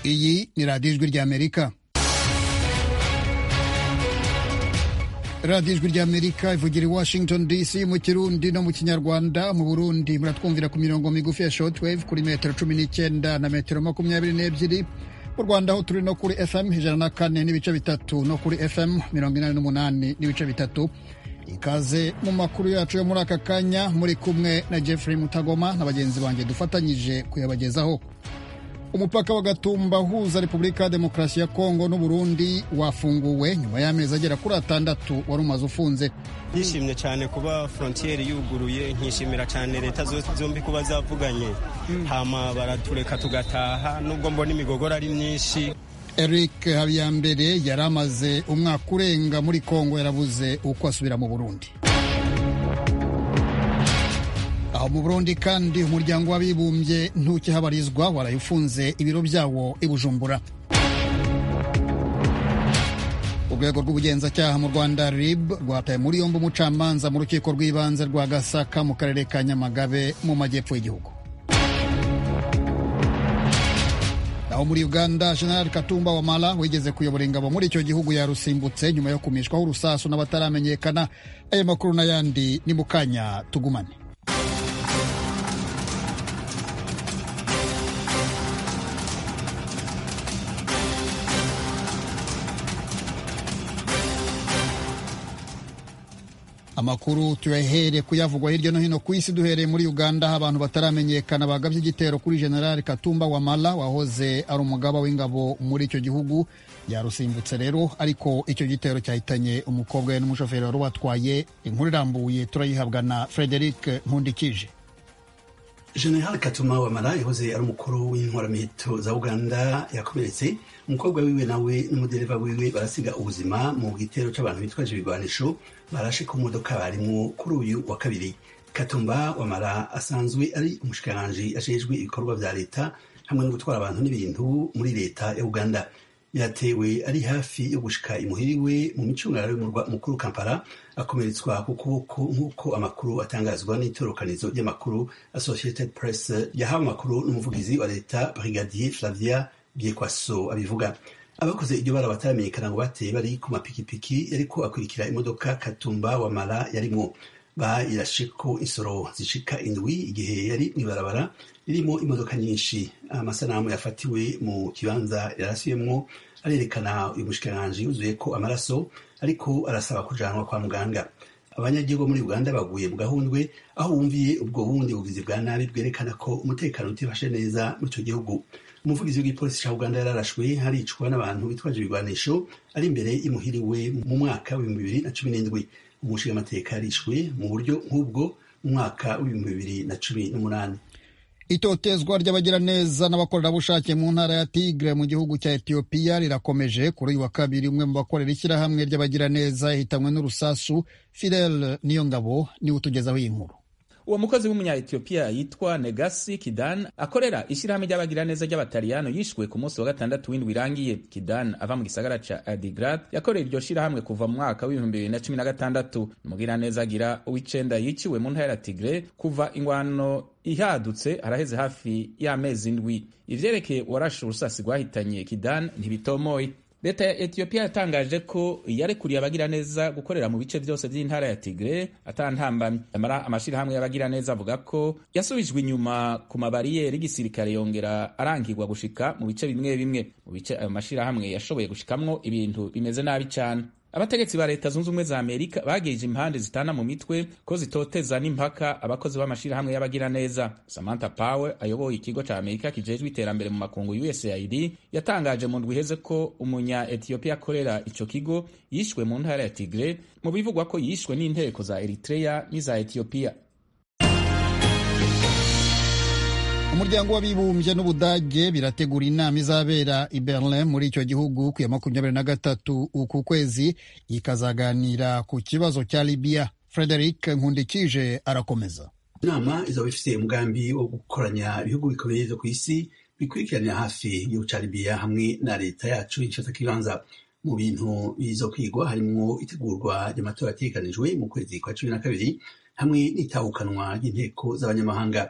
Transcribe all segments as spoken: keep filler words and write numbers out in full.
Iyi ni radiyo ijwi ry'Amerika. radiyo ijwi ry'Amerika ivugira i Washington D C mu Kirundi no mu Kinyarwanda. Mu Burundi muratwumvira ku mirongo migufi ya shortwave kuri metero cumi n'icyenda na metero makumyabiri n'ebyiri. Mu Rwanda ho turi no kuri F M ijana na kane n'ibice bitatu no kuri F M mirongo inani n'umunani n'ibice bitatu. Ikaze mu makuru yacu yo muri aka kanya, muri kumwe na Jeffrey Mutagoma na bagenzi banjye dufatanyije kuyabagezaho. Umupaka wa Gatumba uhuza Repubulika ya Demokarasi ya Kongo n'u Burundi wafunguwe nyuma y'amezi agera kuri atandatu wari umaze ufunze. Nishimye cyane kuba frontiere yuguruye, nkishimira cyane leta zombi kuba zavuganye mm. hama baratureka tugataha nubwo mbona imigogoro ari myinshi. Eric Habiyambere yaramaze umwaka urenga muri Kongo, yarabuze uko asubira mu Burundi. Aho mu Burundi kandi umuryango w'abibumbye ntukihabarizwa warayifunze ibiro byawo i Bujumbura. Urwego rw'ubugenzacyaha mu Rwanda R I B rwataye muri yombi umucamanza mu rukiko rw'ibanze rwa Gasaka mu karere ka Nyamagabe mu majyepfo y'igihugu. Aho muri Uganda General Katumba Wamala wigeze kuyobora ingabo muri icyo gihugu yarusimbutse nyuma yo kumishwaho urusasu n'abataramenyekana. Ayo makuru n'ayandi ni mu kanya, tugumane. Amakuru tuyahere kuyavugwa hirya no hino ku isi, duhereye muri Uganda aho abantu bataramenyekana bagabye igitero kuri General Katumba Wamala wahoze ari umugaba w'ingabo muri icyo gihugu. Yarusimbutse rero, ariko icyo gitero cyahitanye umukobwa we n'umushoferi wari watwaye. Inkuru irambuye turayihabwa na Frederic Nkundikije. General Katumba Wamala yahoze ari umukuru w'intwaramiheto za Uganda yakomeretse. Umukobwa wiwe nawe n'umudereva wiwe barasiga ubuzima mu gitero c'abantu bitwaje ibigwanisho barashe ku modoka barimo kuri uyu wa kabiri. Katumba Wamala asanzwe ari umushikiranganji ajejwe ibikorwa vya leta hamwe no gutwara abantu n'ibintu muri leta ya Uganda. Yatewe ari hafi yo gushika imuhiriwe mu micungararo y'umurwa mukuru Kampala, akomeretswa ku kuboko nk'uko amakuru atangazwa n'itorokanizo ry'amakuru Associated Press yahawe amakuru n'umuvugizi wa leta Brigadier Flavia Byekwaso abivuga. Abakoze iryo bara bataramenyekana ngo bateye bari ku mapikipiki yariko akurikira imodoka Katumba Wamala yarimwo. Bayirasheko insoro zishika indwi igihe yari mwibarabara ririmo imodoka nyinshi. Amasanamu yafatiwe mu kibanza yarasiyemwo arerekana uyu mushikiranganji yuzuye ko amaraso, ariko arasaba kujanwa kwa muganga. Abanyagihugu muri Uganda baguye mu gahundwe aho bumviye ubwo bundi bugizi bwa nabi bwerekana ko umutekano utifashe neza mu ico gihugu. Umuvugizi w'igipolisi ca Uganda yararashwe haricwa n'abantu bitwaje ibigwanisho ari imbere imuhiriwe mu mwaka w'ibihumbi bibiri na cumi n'indwi. Umushingamateka yarishwe mu buryo nk'ubwo mu mwaka w'ibihumbi bibiri na cumi n'umunani. Itotezwa ry'abagiraneza n'abakorerabushake mu ntara ya Tigre mu gihugu cya Ethiopia rirakomeje. Kuri uyu wa kabiri umwe mu bakorera ishyirahamwe ry'abagiraneza yahitanwe n'urusasu. Fidel Niyongabo niwe utugezaho iyi nkuru. Uwo mukozi w'umunya Ethiopia yitwa Negasi Kidan akorera ishyirahamwe ry'abagiraneza ry'abataliyano yishwe ku munsi wa gatandatu w'indwi irangiye. Kidan ava mu gisagara ca Adigrat yakorera iryo shyirahamwe kuva mu mwaka w'ibihumbi bibiri na cumi na gatandatu. Umugiraneza agira uw'icenda yiciwe mu ntara ya Tigre kuva ingwano ihadutse araheze hafi y'amezi indwi. Ivyerekeye uwarashe urusasi rwahitanye Kidan ntibitomoye. Leta ya Ethiopia yatangaje ko yarekuriye abagiraneza gukorera mu bice byose by'intara ya Tigre atantambamye. Amara amashirahamwe y'abagiraneza avuga ko yasubijwe inyuma ku mabariyeri y'igisirikare yongera arangirwa gushika mu bice bimwe bimwe. Mu bice ayo mashirahamwe yashoboye gushikamwo ibintu bimeze nabi cyane. Abategetsi ba Leta Zunze Ubumwe za Amerika bageje impande zitana mu mitwe ko zitoteza n'impaka abakozi b'amashirahamwe y'abagiraneza. Samantha Power ayoboye ikigo ca Amerika kijejwe iterambere mu makungu U S A I D yatangaje mu ndwi iheze ko umunya Ethiopia akorera ico kigo yishwe mu ntara ya Tigre, mu bivugwa ko yishwe n'inteko za Eritrea n'iza Ethiopia. Umuryango w'abibumbye n'Ubudage birategura inama izabera i Berlin muri icyo gihugu ku ya makumyabiri na gatatu uku kwezi, ikazaganira ku kibazo cya Libya. Frederic Nkundikije arakomeza. Inama izaba ifite umugambi wo gukoranya ibihugu bikomeye vyo ku isi bikurikiranira hafi igihugu ca Libya hamwe na leta yacu y'icata kibanza. Mu bintu bizokwigwa harimwo itegurwa ry'amatora ategekanijwe mu kwezi kwa cumi na kabiri hamwe n'itahukanwa ry'inteko z'abanyamahanga.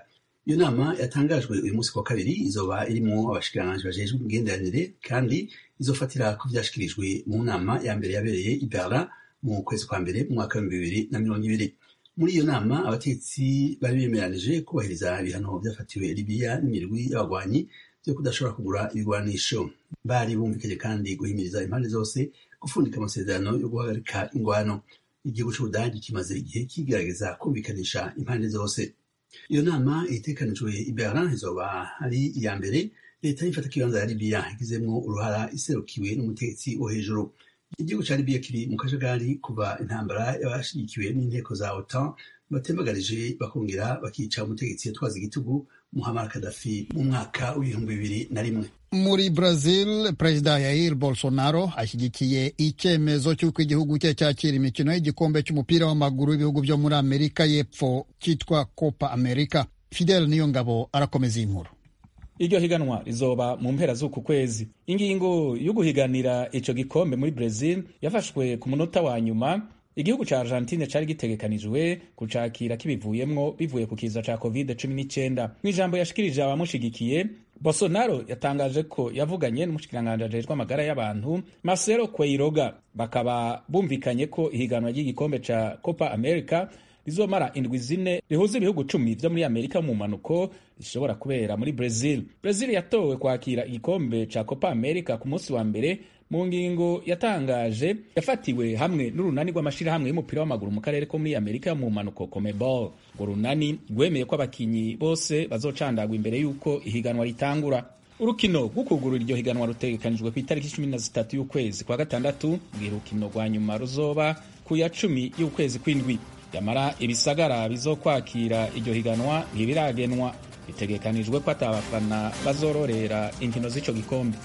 iyo nama yatangajwe uyu munsi kwa kabiri izoba irimo abashikiranganji bajejwe imigenderanire kandi izofatira ku vyashikirijwe mu nama ya mbere yabereye i Berlin mu kwezi kwa mbere mu mwaka w'ibihumbi bibiri na mirongo ibiri. Muri iyo nama abatetsi bari bemeranije kubahiriza ibihano vyafatiwe Libya n'imirwi y'abagwanyi vyo kudashobora kugura ibigwanisho. Bari bumvikanye kandi guhimiriza impande zose gufundika amasezerano yo guhagarika ingwano. Igihugu c'Ubudagi kimaze igihe kigerageza kumvikanisha impande zose. Iyo nama itekanijwe i Berlin izoba ari iya mbere leta y'ifata kibanza ya Libya igizemwo uruhara iserukiwe n'umutegetsi wo hejuru. Igihugu ca Libya kiri mu kajagari kuva intambara y'abashigikiwe n'inteko za OTAN batembagarije bakongera bakica umutegetsi yatwaza igitugu Muammar Gaddafi mu mwaka w'ibihumbi bibiri na rimwe. Muri Brazil, Perezida Jair Bolsonaro ashyigikiye icyemezo cy'uko igihugu cye cyakira imikino y'igikombe cy'umupira w'amaguru w'ibihugu byo muri Amerika y'Epfo cyitwa Copa America. Fidel Niyongabo arakomeza inkuru. Iryo higanwa rizoba mu mpera z'uku kwezi. Ingingo yo guhiganira ico gikombe muri Brazil yafashwe ku munota wa nyuma. Igihugu ca Argentine cari gitegekanijwe kucakira kibivuyemwo bivuye ku kiza ca covid cumi n'icenda. Mw'ijambo yashikirije abamushigikiye, Bolsonaro yatangaje ko yavuganye n'umushikiranganje ajejwe amagara y'abantu Marcelo Queiroga, bakaba bumvikanye ko ihiganwa ry'igikombe ca Copa America rizomara indwi zine rihuza ibihugu cumi vyo muri Amerika mu manuko rishobora kubera muri Brazil. Brazil yatowe kwakira igikombe ca Copa America ku munsi wa mbere mu ngingo yatangaje yafatiwe hamwe n'urunani rw'amashirahamwe y'umupira w'amaguru mu karere ko muri Amerika mu manuko CONMEBOL. Ngo runani rwemeye ko abakinyi bose bazocandagwa imbere y'uko ihiganwa ritangura. Urukino rw'ukugurura iryo higanwa rutegekanijwe ku itariki cumi na zitatu y'ukwezi kwa gatandatu, urukino rwa nyuma ruzoba ku ya cumi y'ukwezi kw'indwi. Yamara ibisagara bizokwakira iryo higanwa ntibiragenwa. Bitegekanijwe ko atabafana bazororera inkino z'ico gikombe.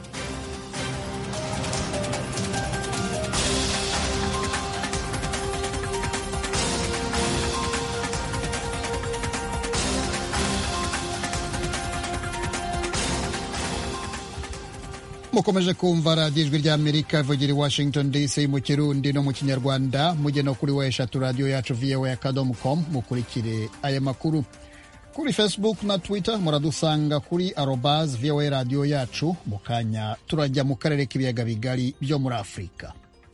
mukomeje kumva radiyo ijwi ry'Amerika ivugira i Washington D C mu Kirundi no mu Kinyarwanda. mujye no kuri wa eshatu radiyo yacu voa akadomo com mukurikire aya makuru. Kuri Facebook na Twitter muradusanga kuri arobase voa radiyo yacu. Mu kanya turajya mu karere k'ibiyaga bigari byo muri Afurika.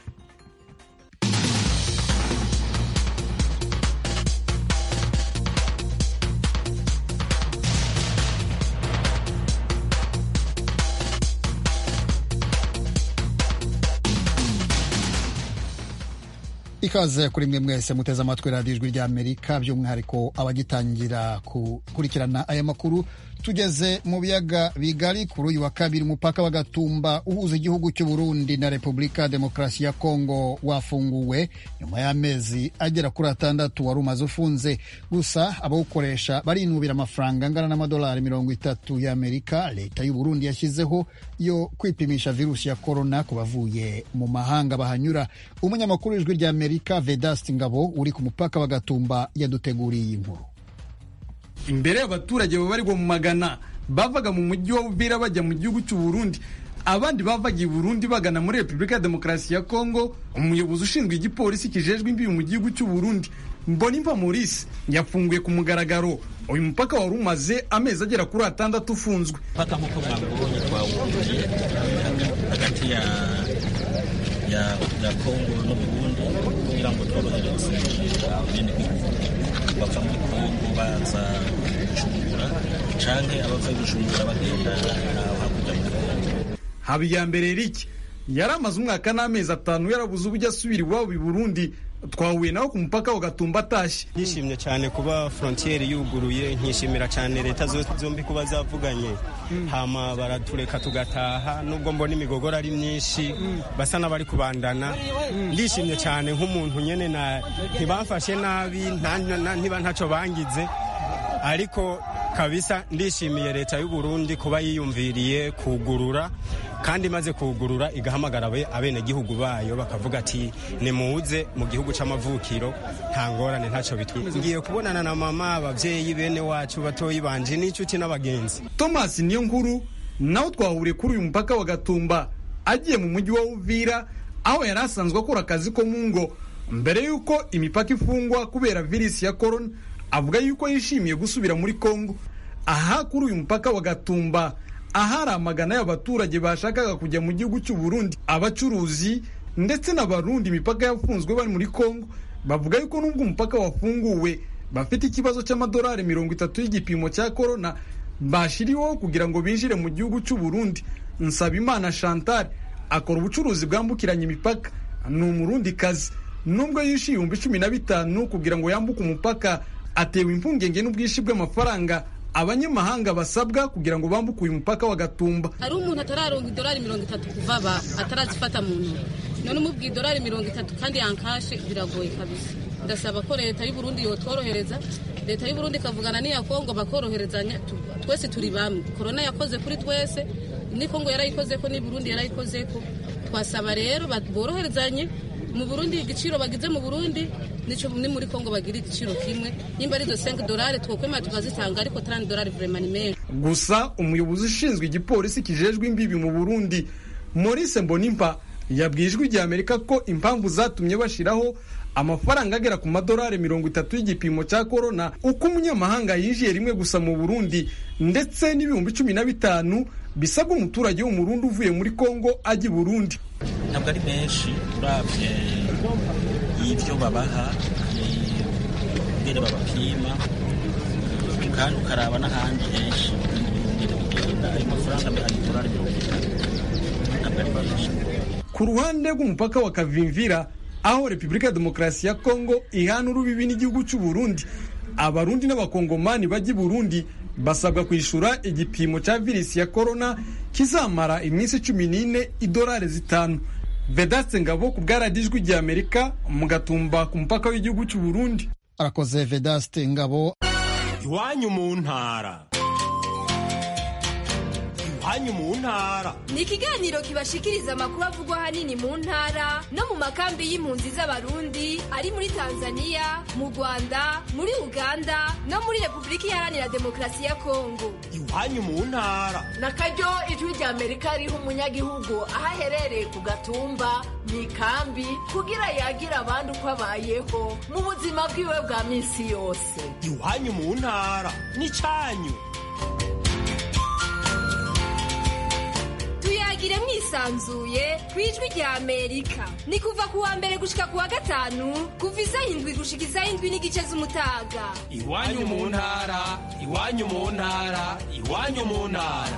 Ikaze kuri mwe mwese muteze amatwi radiyo ijwi ry'Amerika, by'umwihariko abagitangira kukurikirana aya makuru. Tugeze mu biyaga bigari kuri uyu wa kabiri. Umupaka wa Gatumba uhuza igihugu cy'u Burundi na Repubulika Demokarasi ya Kongo wafunguwe nyuma y'amezi agera kuri atandatu wari umaze ufunze. Gusa abawukoresha barinubira amafaranga angana n'amadolari mirongo itatu y'Amerika leta y'u Burundi yashyizeho yo kwipimisha virusi ya korona ku bavuye mu mahanga bahanyura. Umunyamakuru w'ijwi ry'Amerika Vedaste Ngabo uri ku mupaka wa Gatumba yaduteguriye iyi nkuru. Imbere y'abaturage babarirwa mu magana bavaga mu mujyi wa Uvira bajya mu gihugu cy'u Burundi, abandi bavaga i Burundi bagana muri Repubulika ya Demokarasi ya Kongo. Umuyobozi ushinzwe igipolisi kijejwe imbibi mu gihugu cy'u Burundi, Mbonimpa Maurice, yafunguye ku mugaragaro uyu mupaka wari umaze amezi agera kuri atandatu ufunzwe. Paka nk'uko mwabonye twawugiye hagati ya ya ya Kongo no Burundi kugira ngo tworohereze ibindi bihugu bava muri Kongo baza gucungura canke abava gucungura bagenda hakurya mu Kongo. Habiyambere Eric yari amaze umwaka n'amezi atanu yarabuze uburyo asubira iwabo i Burundi. Twahuye nawe ku mupaka wa Gatumba atashye. Nishimye cyane kuba frontiere yuguruye, nkishimira cyane leta zombi kuba zavuganye mm. hama baratureka tugataha, nubwo mbona imigogoro ari myinshi mm. basa n'abari kubandana mm. ndishimye cyane nk'umuntu nyene na ntibamfashe nabi ntiba ntaco bangize, ariko kabisa ndishimiye leta y'u Burundi kuba yiyumviriye kugurura, kandi maze kugurura igahamagara abene gihugu bayo bakavuga ati nimuze mu gihugu c'amavukiro nta ngorane ntaco bitwiye. Ngiye kubonana na mama, abavyeyi bene wacu batoyi banje n'inshuti n'abagenzi. Thomas niyo nkuru nawe twahuriye kuri uyu mupaka wa Gatumba agiye mu mujyi wa Uvira aho yari asanzwe akora akazi ko mu ngo mbere yuko imipaka ifungwa kubera virusi ya corona. avuga yuko yishimiye gusubira muri Kongo. Aha kuri uyu mupaka wa Gatumba ahari amagana y'abaturage bashakaga kujya mu gihugu cy'u Burundi, abacuruzi ndetse n'abarundi imipaka yafunzwe bari muri Kongo bavuga yuko nubwo umupaka wafunguwe bafite ikibazo cy'amadolari mirongo itatu y'igipimo cya corona bashiriweho kugira ngo binjire mu gihugu cy'u Burundi. Nsabimana Chantal akora ubucuruzi bwambukiranya imipaka, ni umurundi kazi. Nubwo yishyuye ibihumbi cumi na bitanu kugira ngo yambuke umupaka, atewe impungenge n'ubwinshi bw'amafaranga abanyamahanga basabwa kugira ngo bambuke uyu mupaka wa Gatumba. Ari umuntu atararonka idolari mirongo itatu kuva ba atarazifata mu ntoki, none umubwiye idolari mirongo itatu kandi yankashe biragoye kabisa. Ndasaba ko leta y'u Burundi yotworohereza, leta y'u Burundi kavugana n'iya Kongo bakoroherezanya, twese turi bamwe. Corona yakoze kuri twese, ni Kongo yarayikoze ko, ni Burundi yarayikoze ko. Twasaba rero boroherezanye, mu Burundi igiciro bagize mu Burundi nico ni muri Kongo bagira igiciro kimwe, nimba ari do cinq dollars twokwema tukazitanga, ariko trente dollars vraiment ni menshi. Gusa umuyobozi ushinzwe igipolisi kijejwe imbibi mu Burundi Maurice Mbonimpa yabwijwe ijya Amerika ko impamvu zatumye bashiraho amafaranga agera ku madolari mirongo itatu y'igipimo cya corona uko umunyamahanga yinjiye rimwe gusa mu Burundi, ndetse n'ibihumbi cumi na bitanu bisabwa umuturage w'umurundi uvuye muri Kongo ajya i Burundi. Ntabwo ari menshi uravye y'ivyo babaha mbere babapima, kandi ukaraba n'ahandi henshi ayo mafaranga ari dolari mirongo itatu. Ntabwo ari menshi. Ku ruhande rw'umupaka wa Kavimvira aho Repubulika ya Demokarasi ya Kongo ihana urubibi n'igihugu cy'u Burundi, abarundi n'abakongomani bajya i Burundi basabwa kwishura igipimo cya virusi ya corona kizamara iminsi cumi n'ine idolari zitanu. Vedaste Ngabo ku bwaradijwe rya Amerika mu Gatumba ku mupaka w'igihugu cy'u Burundi. Arakoze Vedaste Ngabo. Iwanyu mu ntara. Iwanyu mu ntara ni ikiganiro kibashikiriza amakuru avugwa hanini mu ntara no mu makambi y'impunzi z'abarundi ari muri Tanzania, mu Rwanda, muri Uganda no muri Repubulika Iharanira Demokarasi ya Kongo. Iwanyu mu ntara nakaryo ijwi rya Amerika riha umunyagihugu aho aherereye ku Gatumba mu ikambi kugira yagira abandi uko abayeho mu buzima bwiwe bwa minsi yose. Iwanyu mu ntara ni cyanyu. Tuyagire mwisanzuye kwijwi rya Amerika. Ni kuva kuwa mbere gushika kuwa gatanu kuva isaha indwi gushika isaha indwi n'igice z'umutaga. Iwanyu mu ntara, iwanyu mu ntara, iwanyu mu ntara.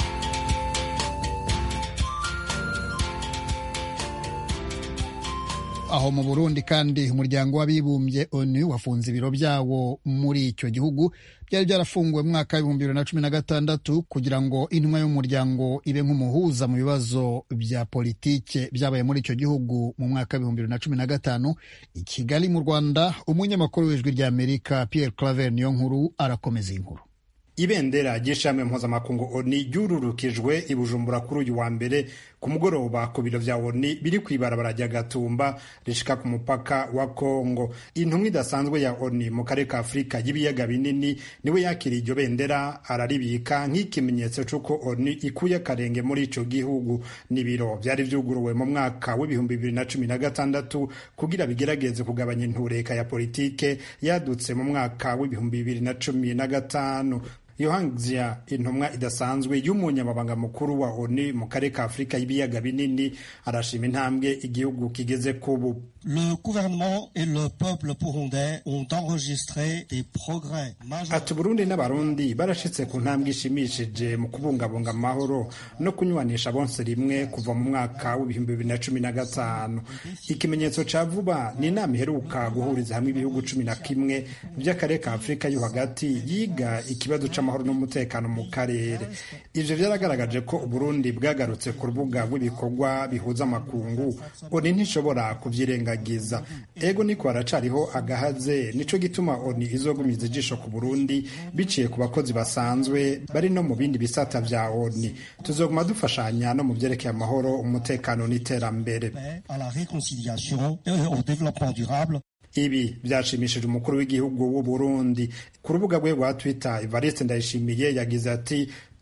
Aho mu Burundi kandi umuryango w'abibumbye O N U wafunze ibiro byawo muri icyo gihugu byari byarafunguwe mu mwaka w'ibihumbi bibiri na cumi na gatandatu kugira ngo intumwa y'umuryango ibe nk'umuhuza mu bibazo bya politike byabaye muri icyo gihugu mu mwaka w'ibihumbi bibiri na cumi na gatanu. I Kigali mu Rwanda umunyamakuru w'ijwi rya Amerika Pierre Claver Niyonkuru arakomeza inkuru. Ibendera ry'ishami mpuzamakungu O N U ryururukijwe i Bujumbura kuri uyu wa mbere ku mugoroba ku biro vya O N U biri kwibarabara rya Gatumba rishika ku mupaka wa Kongo. Intumwa idasanzwe ya O N U mu karere ka Afurika y'ibiyaga binini niwe yakiriye iryo bendera araribika nk'ikimenyetso c'uko O N U ikuye akarenge muri ico gihugu. N'ibiro vyari vyuguruwe mu mwaka w'ibihumbi bibiri na cumi na gatandatu kugira bigerageze kugabanya intureka ya politike yadutse mu mwaka w'ibihumbi bibiri na cumi na gatanu. Yohangzia intumwa idasanzwe y'umunyamabanga mukuru wa O N U mu karere ka Afurika y'ibiyaga binini arashima intambwe igihugu kigeze kubu. Le gouvernement et le peuple burundais ont enregistré des progrès majeurs. Ati Burundi n'abarundi barashitse ku ntambwe ishimishije mu kubungabunga amahoro no kunywanisha bonse rimwe kuva mu mwaka w'ibihumbi bibiri na cumi na gatanu. Ikimenyetso ca vuba ni inama iheruka guhuriza hamwe ibihugu cumi na kimwe by'akarere ka Afurika yo hagati yiga ikibazo c'amahoro n'umutekano mu karere. Ivyo vyaragaragaje ko Burundi bwagarutse ku rubuga rw'ibikorwa bihuza amakungu. O N U ntishobora kuvyirenga giza. Ego niko aracariho agahaze, nico gituma O N U izogumiza ijisho ku Burundi biciye ku bakozi basanzwe bari no mu bindi bisata vya O N U. Tuzoguma dufashanya no mu vyerekeye amahoro, umutekano n'iterambere. À la réconciliation et au développement durable. Ibi byashimishije umukuru w'igihugu w'u Burundi. Ku rubuga rwe rwa Twitter, Evariste Ndayishimiye yagize ati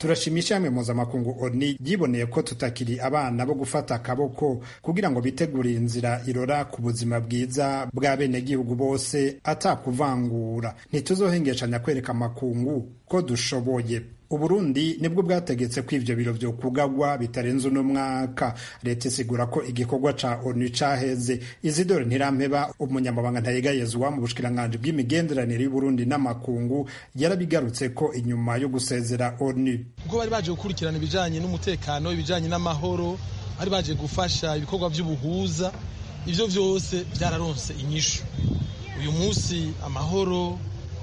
turashimisha hamwe mpuzamakungu oni ryiboneye ko tutakiri abana bo gufata akaboko kugira ngo bitegurire inzira irora ku buzima bwiza bwa benegihugu bose atakuvangura. Ntituzohengeshanya kwereka amakungu ko dushoboye. Uburundi nibwo bwategetse ko ivyo biro vyo kugagwa bitarenze uno mwaka. Leta isigura ko igikorwa ca onu caheze. Isidore Ntirampeba, umunyamabanga ntayegayezwa mu bushikiranganji bw'imigenderanire y'Uburundi n'amakungu, yarabigarutse ko inyuma yo gusezera onu ubwo bari baje gukurikirana ibijanye n'umutekano, ibijanye n'amahoro, bari baje gufasha ibikorwa vy'ubuhuza, ivyo vyose vyararonse inyishu. Uyu munsi amahoro,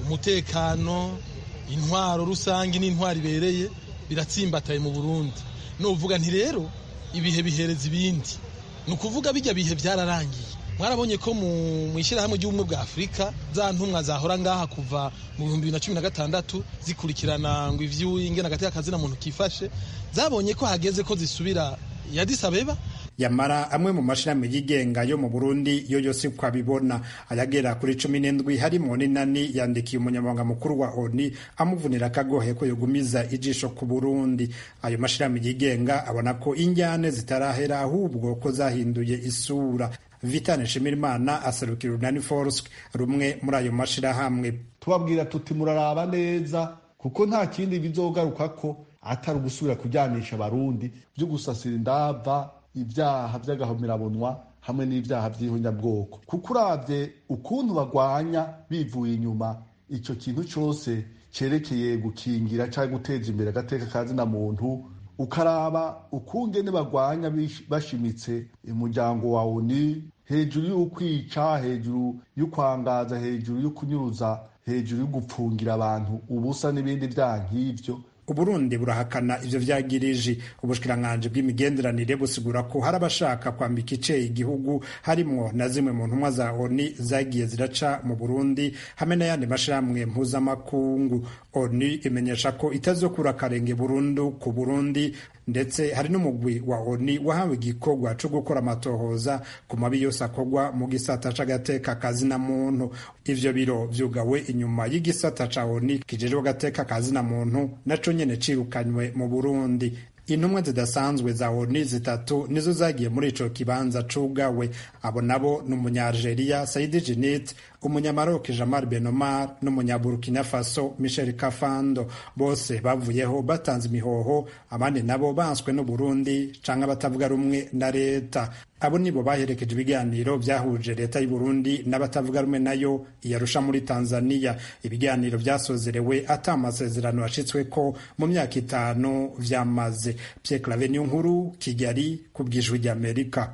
umutekano, intwaro rusangi n'intwaro ibereye biratsimbataye mu Burundi. No uvuga nti rero ibihe bihereza ibindi. Ni ukuvuga bijya bihe byararangiye. Mwarabonye ko mu ishyirahamwe ry'ubumwe bwa Afurika za ntumwa zahora ngaha kuva mu bihumbi bibiri na cumi na gatandatu zikurikirana ngo ivy'ingene agateka kazina muntu kifashe, zabonye ko hageze ko zisubira ya Addis Abeba. Yamara amwe mu mashirahamwe yigenga yo mu Burundi yo yose kwabibona ayagera kuri cumi n'indwi harimo n'inani yandikiye umunyamabanga mukuru wa oni amuvunira akagohe ko yogumiza ijisho ku Burundi. Ayo mashirahamwe yigenga abona ko injyane zitarahera ahubwo ko zahinduye isura. Vitane Nshimirimana aserukira Urunani Force, rumwe muri ayo mashirahamwe. Tubabwira tuti muraraba neza kuko nta kindi bizogaruka ko atari ugusubira kujyanisha abarundi byo gusasira indava, ibyaha by'agahomerabunwa hamwe n'ibyaha by'ihonyabwoko. Kuko uravye ukuntu bagwanya bivuye inyuma icyo kintu cyose cerekeye gukingira cyangwa guteza imbere agateka kazina muntu, ukaraba ukungene bagwanya bashimitse umuryango wa oni hejuru y'ukwica, hejuru y'ukwangaza, hejuru y'ukunyuruza, hejuru y'ugupfungira abantu ubusa n'ibindi byaha nk'ivyo. Uburundi burahakana ivyo vyagirije. Ubushikiranganji bw'imigenderanire busigura ko hari abashaka kwambika ice igihugu, harimwo na zimwe mu ntumwa za oni zagiye ziraca mu Burundi hamwe n'ayandi mashirahamwe mpuzamakungu. Oni imenyesha ko itazokura akarenge burundu ku Burundi, ndetse hari n'umugwi wa oni wahawe igikorwa co gukora amatohoza ku mabi yose akorwa mu gisata c'agateka kazina muntu. Ivyo biro vyugawe inyuma y'igisata ca oni kijejwe agateka kazina muntu naco nyene cirukanywe mu Burundi. Intumwa zidasanzwe za oni zitatu nizo zagiye muri ico kibanza cugawe. Abo nabo ni umunya-Algeria Saidi Djinnit, umunyamaroc Jamal Benomar n'umunyaburkina Faso Michel Kafando. Bose bavuyeho batanze imihoho, abandi nabo banswe n'u Burundi canke batavuga rumwe na leta. Abo nibo baherekeje ibiganiro vyahuje leta y'u Burundi n'abatavuga rumwe nayo iyarusha muri Tanzania. Ibiganiro vyasozerewe ata amasezerano yashitsweko mu myaka itanu vyamaze. Pierre Claver Niyonkuru, Kigali, kubw'ijwi ry'Amerika.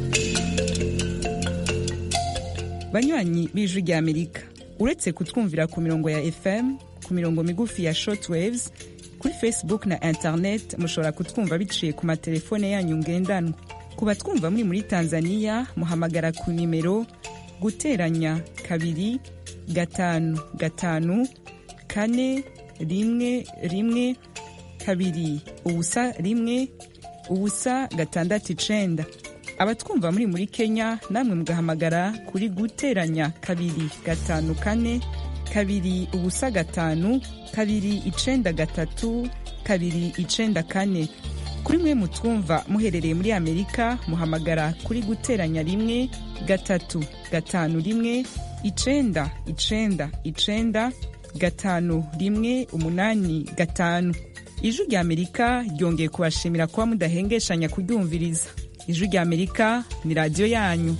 Banywanyi b'ijwi ry'Amerika, uretse kutwumvira ku mirongo ya F M, ku mirongo migufi ya shortwaves, kuri Facebook na internet mushobora kutwumva biciye ku matelefone yanyu ngendanwa. Ku batwumva muri muri Tanzania muhamagara ku nimero guteranya kabiri gatanu gatanu kane rimwe rimwe kabiri ubusa rimwe ubusa gatandatu icenda. Abatwumva muri muri Kenya namwe mugahamagara kuri guteranya kabiri gatanu kane kabiri ubusa gatanu kabiri icenda gatatu kabiri icenda kane. Kuri mwe mutwumva muherereye muri Amerika muhamagara kuri guteranya rimwe gatatu gatanu rimwe icenda icenda icenda gatanu rimwe umunani gatanu. Ijwi rya Amerika ryongeye kubashimira kuba mudahengeshanya kuryumviriza. Ijwi rya Amerika ni radio yanyu.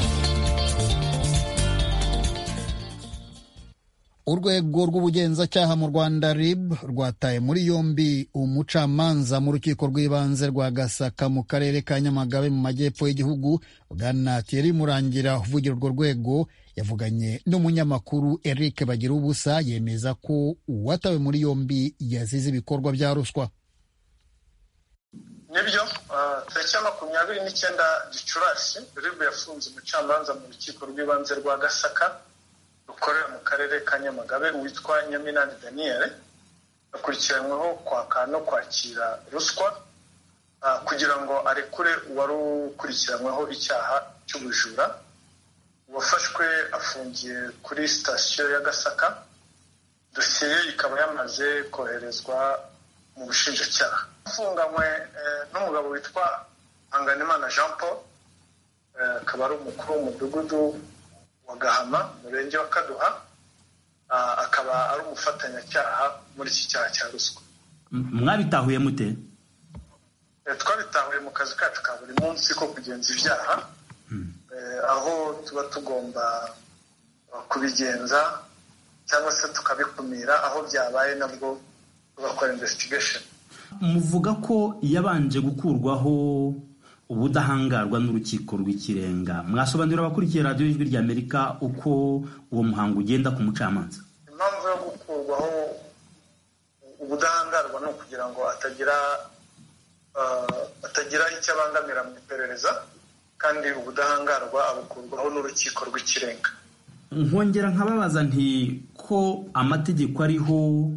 Urwego rw'ubugenzacyaha mu Rwanda R I B rwataye muri yombi umucamanza mu rukiko rw'ibanze rwa Gasaka mu karere ka Nyamagabe mu majyepfo y'igihugu. Bwana Thierry Murangira uvugira urwo rwego yavuganye n'umunyamakuru Eric Bagirubusa yemeza ko uwatawe muri yombi yazize ibikorwa bya ruswa. Nibyo tariki ya makumyabiri n'icyenda Gicurasi R I B yafunze umucamanza mu rukiko rw'ibanze rwa Gasaka rukorera mu karere ka Nyamagabe witwa Nyaminani Daniel, akurikiranyweho kwaka no kwakira ruswa kugira ngo arekure uwari ukurikiranyweho icyaha cy'ubujura. Uwafashwe afungiye kuri sitasiyo ya Gasaka. Dosiye ikaba yamaze koherezwa mu bushinjacyaha. Afunganywe n'umugabo witwa Hanganimana Jean Paul, akaba ari umukuru w'umudugudu wa Gahama, murenge wa Kaduha, akaba ari umufatanyacyaha muri iki cyaha cya ruswa. Mwabitahuye mute? Twabitahuye mu kazi kacu ka buri munsi ko kugenza ibyaha, aho tuba tugomba kubigenza cyangwa se tukabikumira aho byabaye, nabwo tugakora investigation. Muvuga ko yabanje gukurwaho ubudahangarwa n'urukiko rw'ikirenga. Mwasobanurira abakurikiye radiyo y'Ijwi ry'Amerika uko uwo muhango ugenda ku mucamanza? Impamvu yo gukurwaho ubudahangarwa ni ukugira ngo atagira atagira icyo abangamira mu iperereza, kandi ubudahangarwa abukurwaho n'urukiko rw'ikirenga. Nkongera nkababaza nti ko amategeko ariho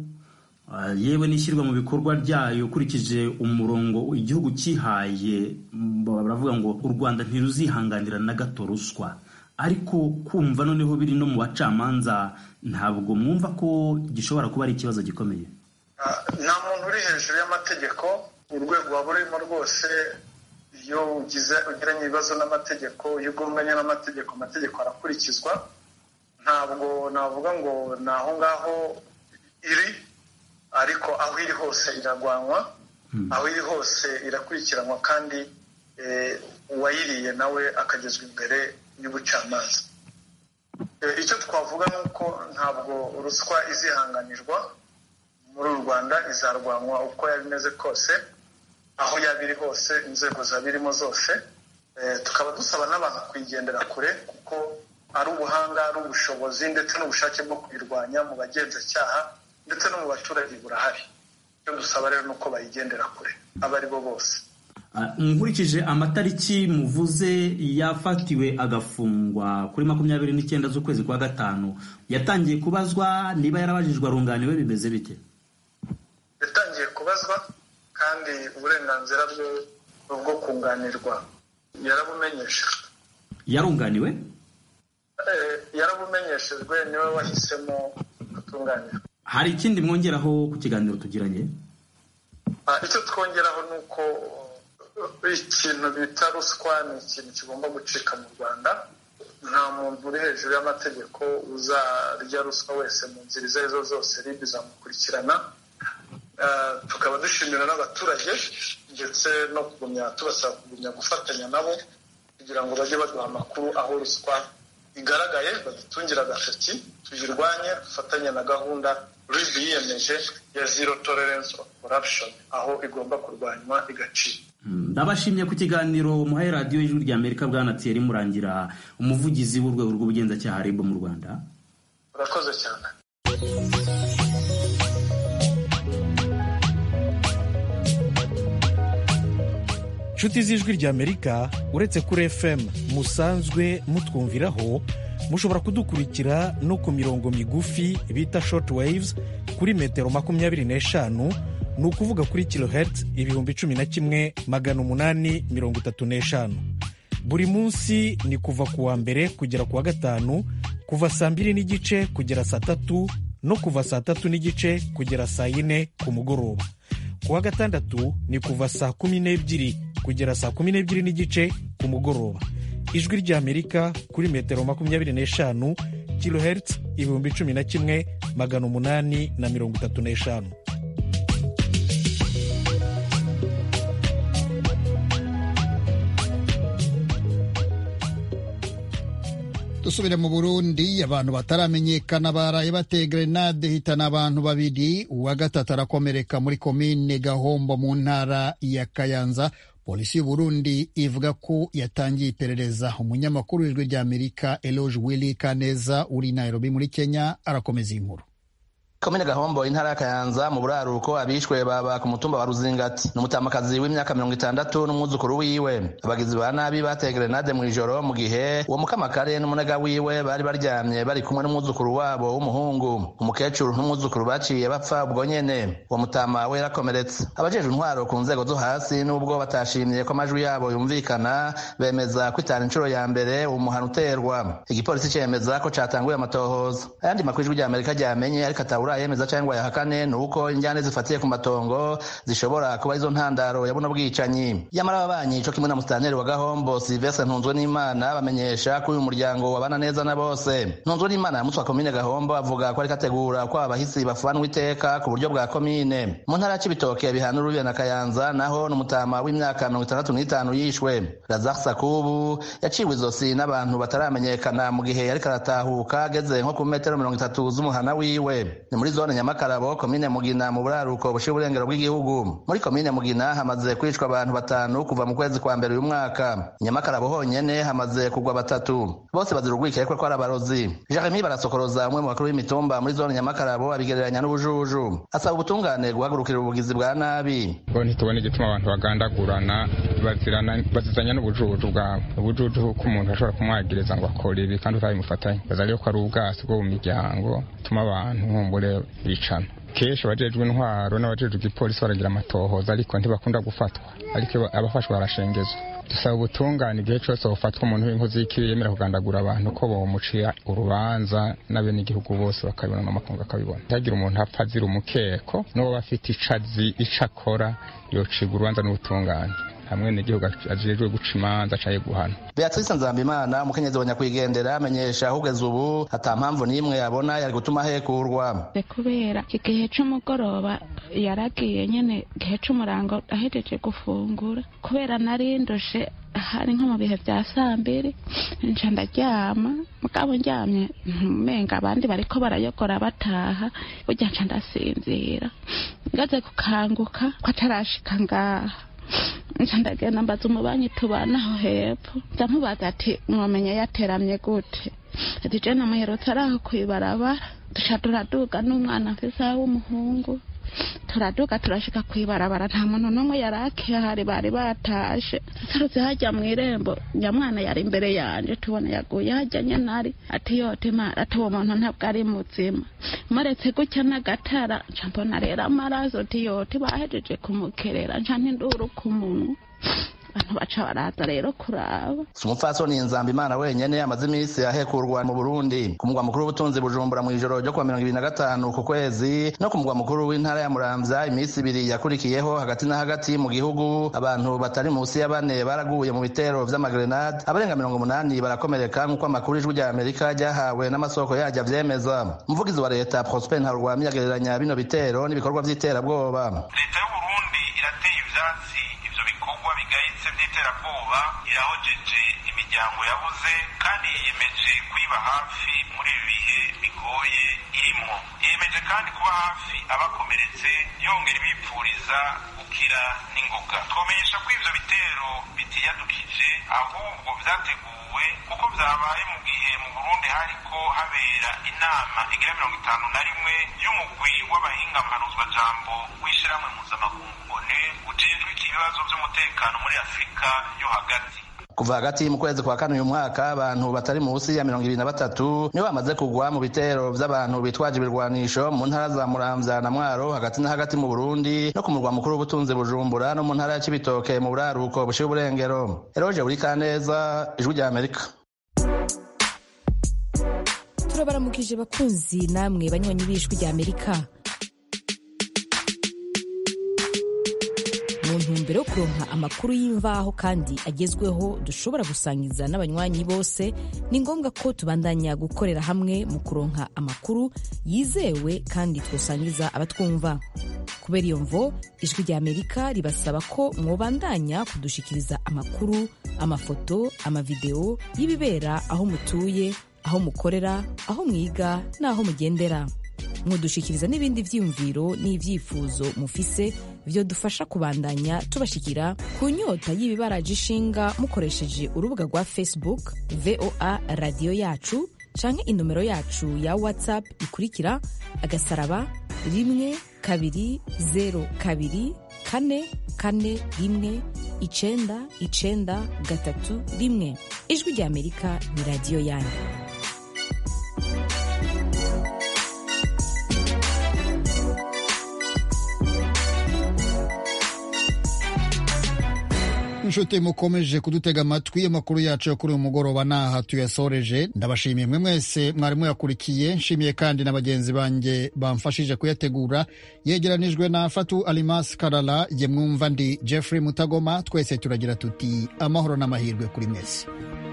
yewe n'ishyirwa mu bikorwa ryayo ukurikije umurongo igihugu cyihaye, baravuga ngo u Rwanda ntiruzihanganira na gato ruswa, ariko kumva noneho biri no mu bacamanza, ntabwo mwumva ko gishobora kuba ari ikibazo gikomeye? Nta muntu uri hejuru y'amategeko. Urwego waba urimo rwose, iyo ugize ugiranye ibibazo n'amategeko, iyo ugonganye n'amategeko, amategeko arakurikizwa. Ntabwo navuga ngo ni aho ngaho iri, ariko aho iri hose iragwanwa, aho iri hose irakurikiranwa, kandi uwayiriye nawe akagezwa imbere y'ubucamanza. Icyo twavuga ni uko ntabwo ruswa izihanganirwa muri uru Rwanda, izarwanwa uko yaba imeze kose, aho yaba iri hose, inzego zabirimo zose. Tukaba dusaba n'abantu kuyigendera kure, kuko ari ubuhanga, ari ubushobozi ndetse n'ubushake bwo kuyirwanya mu bagenzacyaha ndetse no mu baturage burahari. Icyo dusaba rero nuko bayigendera kure abo ari bo bose. Nkurikije amatariki muvuze yafatiwe agafungwa kuri makumyabiri n'icyenda z'ukwezi kwa gatanu, yatangiye kubazwa, niba yarabajijwe arunganiwe, bimeze bite? Yatangiye kubazwa, kandi uburenganzira bwe bwo kunganirwa yarabumenyeshejwe. Yarunganiwe? Yarabumenyeshejwe, niwe wahisemo gutunganira. Hari ikindi mwongeraho ku kiganiro tugiranye? Icyo twongeraho ni uko ikintu bita ruswa ni ikintu kigomba gucika mu Rwanda. Nta muntu uri hejuru y'amategeko uzarya ruswa wese mu nzira izo arizo zose, R I B izamukurikirana. Tukaba dushimira n'abaturage ndetse no kugumya tubasaba kugumya gufatanya nabo kugira ngo bajye baduha amakuru aho ruswa igaragaye, badutungira agatoki, tuyirwanye, dufatanye na gahunda R I B yiyemeje ya zero tolerance of corruption, aho igomba kurwanywa igacika. Ndabashimye ku kiganiro muhaye radiyo y'Ijwi ry'Amerika, Bwana Thierry Murangira, umuvugizi w'urwego rw'ubugenzacyaha R I B mu Rwanda. Urakoze cyane. Inshuti z'Ijwi ry'Amerika, uretse kuri F M musanzwe mutwumviraho, mushobora kudukurikira no ku mirongo migufi bita short waves kuri metero makumyabiri n'eshanu, ni ukuvuga kuri kilohertz ibihumbi cumi na kimwe magana umunani mirongo itatu n'eshanu. Buri munsi ni kuva ku wa mbere kugera ku wa gatanu, kuva saa mbiri n'igice kugera saa tatu, no kuva saa tatu n'igice kugera saa yine ku mugoroba. Ku wa gatandatu ni kuva saa kumi n'ebyiri kugera saa kumi n'ebyiri n'igice ku mugoroba. Ijwi ry'Amerika kuri metero makumyabiri n'eshanu, kilohertz ibihumbi cumi na kimwe magana umunani na mirongo itatu n'eshanu. Dusubire mu Burundi. Abantu bataramenyekana baraye bateye grenade hitana abantu babiri, uwa gatatu arakomereka muri komine Gahombo mu ntara ya Kayanza. Polisi y'u Burundi ivuga ko yatangiye iperereza. Umunyamakuru w'Ijwi ry'Amerika Eloge Willy Kaneza uri Nairobi muri Kenya arakomeza inkuru. Komine Gahombo intara ya Kayanza mu buraruko, abishwe baba ku mutumba wa Ruzingati. N'umutamakazi w'imyaka mirongo itandatu n'umwuzukuru wiwe. Abagizi ba nabi bateye grenade mu ijoro mu gihe uwo mukamakare n'umunega wiwe bari baryamye bari kumwe n'umwuzukuru wabo w'umuhungu. Umukecuru n'umwuzukuru baciye bapfa ubwo nyene. Uwo mutama we yarakomeretse. Abajejwe intwaro ku nzego zo hasi n'ubwo batashimye ko amajwi yabo yumvikana, bemeza kwitana inshuro ya mbere umuhano uterwa. Igipolisi cemeza ko catanguye amatohoza. Ayandi makuru y'Ijwi ry'Amerika ryamenye ariko atawura nturayemeza cyangwa yahakane ni uko injyane zifatiye ku matongo zishobora kuba izo ntandaro ya buno bwicanyi. Yamara ababanyi co kimwe na musitanteri wa Gahombo Sylvestre Ntunzwe n'Imana bamenyesha ko uyu muryango wabana neza na bose. Ntunzwe n'Imana ya mutwa komine Gahombo avuga ko ari kategura ko abahisi bafanwa iteka ku buryo bwa komine. Mu ntara y'Ibitoke bihana urubibe na Kayanza naho n'umutama w'imyaka mirongo itandatu n'itanu yishwe. Lazare Sakubu yaciwe izosi n'abantu bataramenyekana mu gihe yari karatahuka ageze nko ku metero mirongo itatu z'umuhana wiwe. Ni muri zone Nyamakarabo komine Mugina mu buraruko bushira uburengero bw'igihugu. Muri komine Mugina hamaze kwicwa abantu batanu kuva mu kwezi kwa mbere uyu mwaka. Nyamakarabo honyene hamaze kugwa batatu, bose bazira urwikekwe ko ari abarozi. Jeremy Barasokoroza umwe mu bakuru b'imitumba muri zone Nyamakarabo abigereranya n'ubujuju, asaba ubutungane guhagurukira ubugizi bwa nabi. Bo ntitubone igituma abantu bagandagurana bazirana bazizanya n'ubujuju bwabo. Ubujuju ko umuntu ashobora kumwagiriza ngo akore ibi kandi utabimufatanye, bazariyo ko ari ubwasi bwo mu miryango tuma abantu nkumbure bicana. Kesho abajejwe intwaro n'abajejwe igipolisi baragira amatohoza ariko ntibakunda gufatwa, ariko abafashwa barashengezwa. Dusaba ubutungane igihe cyose ufatwa umuntu w'inkozi y'ikibi yemera kugandagura abantu ko bomuciya urubanza n'abene igihugu bose bakabibona n'amakungu akabibona. Ntagira umuntu apfa azira umukeko n'uwo bafite icazi icakora yocibwa urubanza n'ubutungane hamwe n'igihugu ajejwe guca imanza acaye guhana. Beatrice Nzambimana umukenyezi wa nyakwigendera amenyesha ahugeze ubu ata mpamvu n'imwe yabona yari gutuma hekurwa. Kubera igihe c'umugoroba yaragiye nyene igihe c'umurango ahejeje gufungura kubera narindoshe hari nko mu bihe bya sambiri nca ndaryama mugabo ndyamye menga abandi bariko barayokora bataha burya nca ndasinzira ngaze kukanguka ko atarashika ngaha nca ndagenda mbaza umubanyi tubanaho hepfo ndamubaza ati mwamenye yateramye gute ati je namuherutse araho kwibarabara duca turaduga n'umwana mfise w'umuhungu turaduga turashika kwibarabara nta muntu n'umwe yari ahari bari batashe tutarutse hajya mu irembo nyamwana yari imbere yanje tubona yaguye hajya nyenari ati yote mara ati uwo muntu ntabwo ari muzima maretse gutya n'agatara nca mbona rero amaraso ati yote bahejeje kumukerera nca ntinduru ku munwa abantu baca baraza rero kuraba. Umupfasoni Nzambimana wenyene amaze iminsi ahekurwa mu Burundi ku mugwa mukuru w'ubutunzi Bujumbura mu ijoro ryo kuwa mirongo ibiri na gatanu ku kwezi no ku mugwa mukuru w'intara ya Muramvya iminsi ibiri yakurikiyeho hagati na hagati mu gihugu abantu batari munsi ya bane baraguye mu bitero vy'amagrenade abarenga mirongo umunani barakomereka nk'uko amakuru y'ijwi rya Amerika ryahawe n'amasoko yajya vyemeza. Umuvugizi wa leta Prosper Ntarwamye yagereranya bino bitero n'ibikorwa vy'iterabwoba. Leta y'u Burundi irateye ivyatsi bikorwa bigayitse by'iterabwoba, irahojeje imiryango yabuze kandi yiyemeje kuyiba hafi muri ibi bihe bigoye irimo. Yiyemeje kandi kuba hafi abakomeretse yongera ibipfuriza gukira n'ingoga. Twomenyesha ko ivyo bitero bitiyadukije ahubwo vyateguwe kuko vyabaye mu gihe mu Burundi hariko habera inama igira mirongo itanu na rimwe y'umugwi w'abahinga mpanuzwajambo w'ishirahamwe mpuzamakungu ONU ujejwe ibibazo vy'umutekano muri Afrika yo hagati. Kuva hagati mu kwezi kwa kane uyu mwaka abantu batari munsi ya mirongo ibiri na batatu nibo bamaze kugwa mu bitero vy'abantu bitwaje ibirwanisho mu ntara za Muramvya na Mwaro hagati na hagati mu Burundi no ku murwa mukuru w'ubutunzi Bujumbura no mu ntara ya Cibitoke mu buraruko bushira uburengero. Eroje uri kaneza ijwi rya Amerika. Turabaramukije bakunzi namwe banywanyi b'ijwi rya Amerika. Mu ntumbero yo kuronka amakuru y'imvaho kandi agezweho dushobora gusangiza n'abanywanyi bose, ni ngombwa ko tubandanya gukorera hamwe mu kuronka amakuru yizewe kandi twosangiza abatwumva. Kubera iyo mvo, ijwi rya Amerika ribasaba ko mwobandanya kudushikiriza amakuru, amafoto, amavideo y'ibibera aho mutuye, aho mukorera, aho mwiga n'aho mugendera. Mwodushikiriza n'ibindi vyiyumviro n'ivyifuzo mufise vyo dufasha kubandanya tubashikira ku nyota y'ibibaraje ishinga mukoresheje urubuga rwa Facebook V O A Radio Yacu canke inomero yacu ya WhatsApp ikurikira agasaraba rimwe kabiri zero kabiri kane kane rimwe icenda icenda gatatu rimwe. Ijwi rya Amerika ni radio yanyu. nshuti mukomeje kudutega amatwi, amakuru yacu yo kuri uyu mugoroba naha tuyasoreje. Ndabashimiye mwe mwese mwari muyakurikiye, nshimiye kandi na bagenzi banjye bamfashije kuyategura. Yegeranijwe na Fatu Alimas Karala, ye mwumva ndi Jeffrey Mutagoma. Twese turagira tuti amahoro n'amahirwe kuri mwese.